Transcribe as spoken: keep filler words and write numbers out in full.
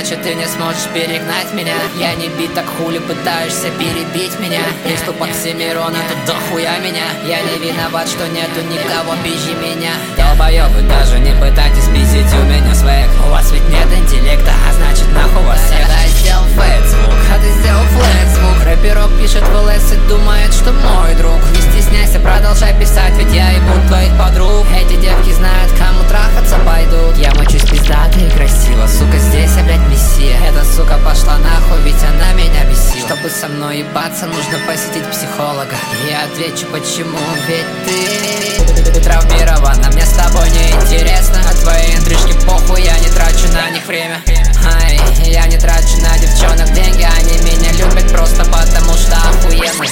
значит ты не сможешь перегнать меня. Я не бит, так хули пытаешься перебить меня. Приступ Оксимирона, тут дохуя меня. Я не виноват, что нету никого пизже меня. Долбоёбы, даже не пытайтесь пиздить у меня свек. У вас ведь нет интеллекта, а значит нахуй вас всех. Я сделал фэт звук, а ты сделал флэт звук. Рэперок пишет в ЛС и думает, что мой друг. Не стесняйся, продолжай писать, ведь я ебу твоих подруг. Эти девки знают, кому трахаться пойдут. Я мочусь пиздато и красиво, сука, здесь я, блядь, мессия. Эта сука пошла нахуй, ведь она меня бесила. Чтобы со мной ебаться, нужно посетить психолога. Я отвечу почему, ведь ты, ты травмирована, мне с тобой не интересно. А твои интрижки похуй, я не трачу на них время. Ай, я не трачу на девчонок деньги, они меня любят просто потому что охуенно.